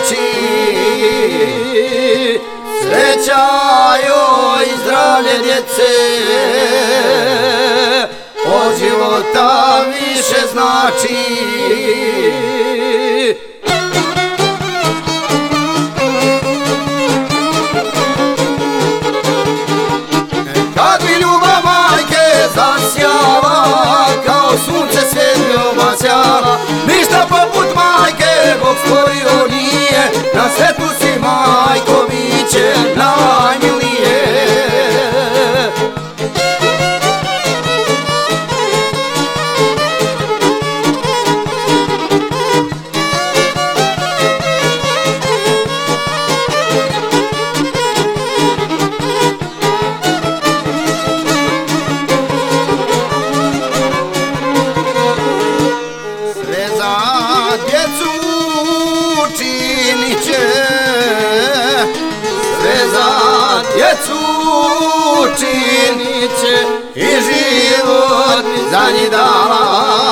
znači. Sreća joj i zdravlje djece od života više znači. Kad bi ljubav majke zasjala, kao sunce svjetlo obasjala, ništa poput majke Bog stvorio nije, na svetu si majko biće najmilije. Djecu učinit će, sve za djecu učinit će i život za njih dala.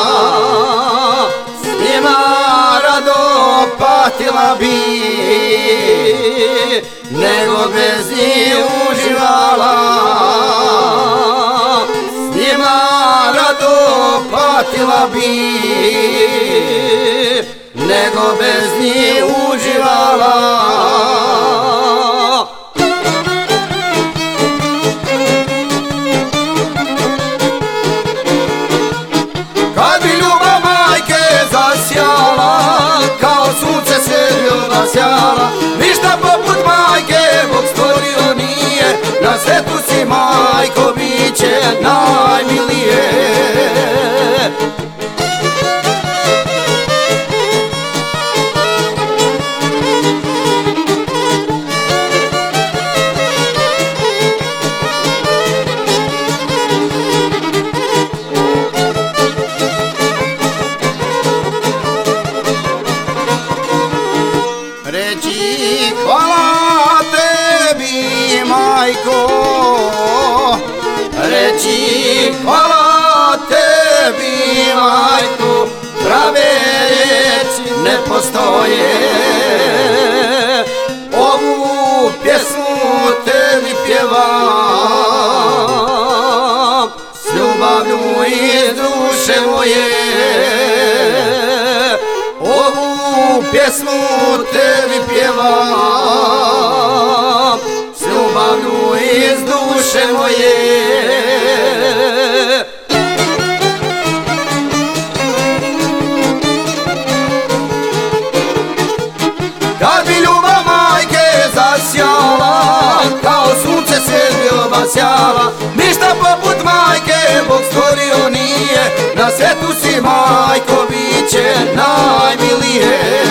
S njima rado patila bi, nego bez njih uživala. S njima rado patila bi, nego bez njih uživala. Kad bi ljubav majke zasjala, kao sunce svjetlo obasjala, ništa poput majke Bog stvorio nije, na svetu si majko biće najmilije. Reći hvala tebi majko, reći hvala tebi majko, prave riječi ne postoje. Ovu pjesmu tebi pjevam s ljubavlju iz duše moje. Ovu pjesmu tebi pjevam s ljubavlju iz duše moje. Kad bi ljubav majke zasjala, kao sunce svjetlo obasjala, ništa poput majke Bog stvorio nije, na svetu si majko biće najmilije.